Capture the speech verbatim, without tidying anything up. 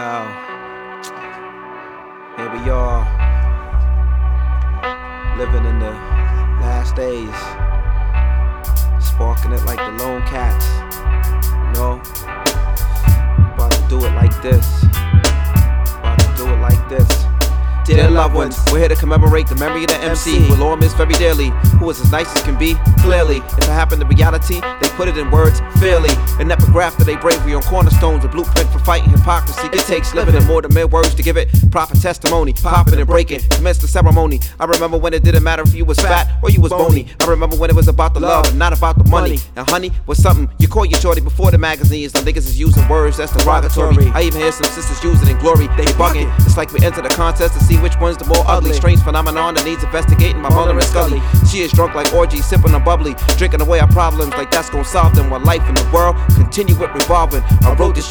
Yo, here we are, living in the last days, sparking it like the lone cats, you know, about to do it like this, about to do it like this. Dear loved ones, we're here to commemorate the memory of the M C we'll all miss very dearly, who was as nice as can be, clearly. If it happened in reality, they put it in words fairly. An epigraph to their bravery on cornerstones, a blueprint for fighting hypocrisy. It takes living in more than mere words to give it proper testimony. Popping and breaking, commence the ceremony. I remember when it didn't matter if you was fat or you was bony. I remember when it was about the love and not about the money. And honey was something you call your shorty before the magazines. Some niggas is using words that's derogatory. I even hear some sisters using in glory. They bugging. It's like we enter the contest to see which one's the more ugly. Strange phenomenon that needs investigating. My mother and Scully, she is drunk like orgies, sipping on bubbly, drinking away our problems like that's gonna solve them. While life in the world continue with revolving. I wrote this